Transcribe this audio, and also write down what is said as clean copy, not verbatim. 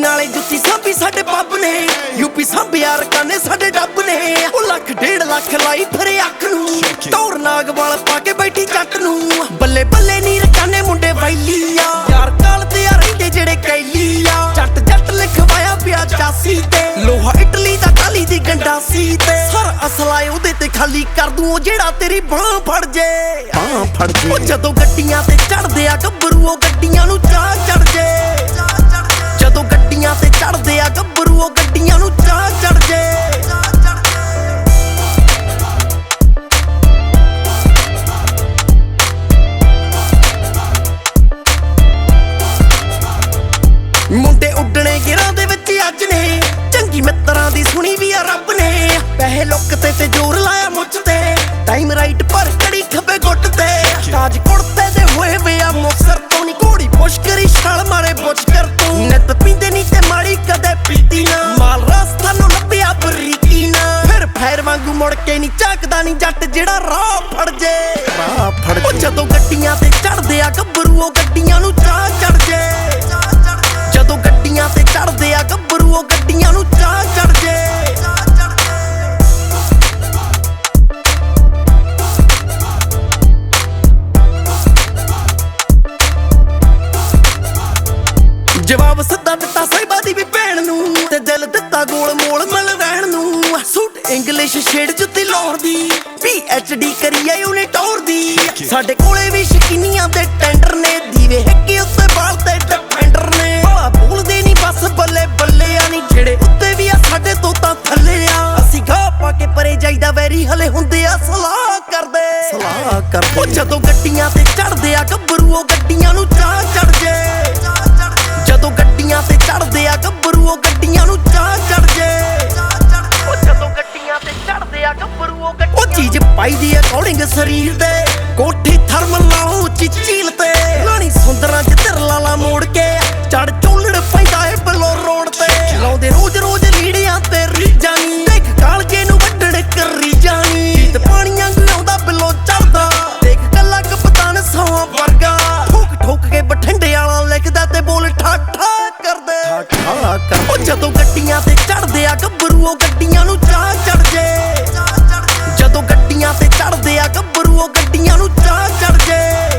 नाले जुत्ती साबी साडे पब ने यूपी साबिया रकाने साडे डब ने ओ लाख 1.5 लाख लाई फिरे अख नूं टौर नाग वाल पाके बैठी जट नूं बल्ले बल्ले नी रकाने मुंडे वैलिया यार काल ते आ रहिंदे जेड़े कैलिया जट जट लिखवाया पिया 84 ते लोहा इटली दा काली दी गंडासी ते सर असला ओदे ते खाली कर दूं ओ जेड़ा तेरी बाह फड़ जे ओ जदों गड्डियां ते चढ़दे आ गब्बरू ओ गड्डियां नूं चाह चढ़ जे जदों गड्डियां ते चढ़दे आ गब्बरू ओ गड्डियां नूं चाह चढ़ जे मुंडे उड्डणे गिरां दे विच अज ने चंगी मित्रां दी सुनी भी आ रब ने पैसे लुकते ते जोर लाया मुझ ते टाइम राइट पर कड़ी खबे गुट ते ताज कुड़ते दे होए वे आ मुसर तो नी घोड़ी पुश करी छाल मारे बुझ कर तू नित पींदे नी ते माड़ी कदे पीती ना माल रास्ता नु लभया बरीकी ना फिर फैर वांगू मुड़ के नी झाकदा नी जट जेड़ा राह फड़ जे ओ जदों गड्डियां ते चढ़दे आ गब्बरू ओ गड्डियां नु चाह चढ़ जे जदों गड्डियां ते चढ़दे आ गब्बरू ओ गड्डियां नु चाह चढ़ जे जवाब सिद्धा दिता साहिबा दी भी भैन नूं ते दिल दिता गोल मोल मिल रहन नूं सूट इंग्लिश छेड़ जुत्ती लाहौर दी PhD करी आई उन्हें टौर दी साडे कोले भी शकीनियां दे टेंडर ने दीवे हिक्के उत्ते बाल ते डिफेंडर ने बाला बोलदे नी बस बल्ले बल्ले आ नी जेड़े उत्ते भी आ साडे तो तां थल्ले आ असीं गा पा के परे जाईदा वैरी हले हुंदे आ सलाह करदे ओ जदों गड्डियां ते चढ़दे आ गब्बरू ओ गड्डियां नूं चाह चढ़ जे जदों गड्डियां ते चढ़दे आ गब्बरू ओ गड्डियां नूं चाह चढ़ जे ओ जदों गड्डियां ते चढ़दे आ गब्बरू ओ गड्डियां ओ चीज पाई दी अकॉर्डिंग शरीर दे कोठी थर्मल लाओ उच्ची झील ते लाणी सुंदरां च तिर लाला मोड़ के चढ़ चोलड़ पैंदा ए बलो रोड ते लाउंदे रोज रोज लीड़ियां ते रीजां नी देख कालजे नूं वड्डण करी जानी जीत पाणियां आउंदा बिलो चढ़दा देख कल्ला कप्तान सौं वर्गा ठोक ठोक के बठिंडे वाला लिखदा ते बोल ठा ठा करदे ओ जदों गड्डियां ते चढ़दे आ गब्बरू ओ गड्डियां नूं चाह चढ़ जे जदों गड्डियां ते चढ़दे आ गब्बरू ओ गड्डियां नूं चाह चढ़ जे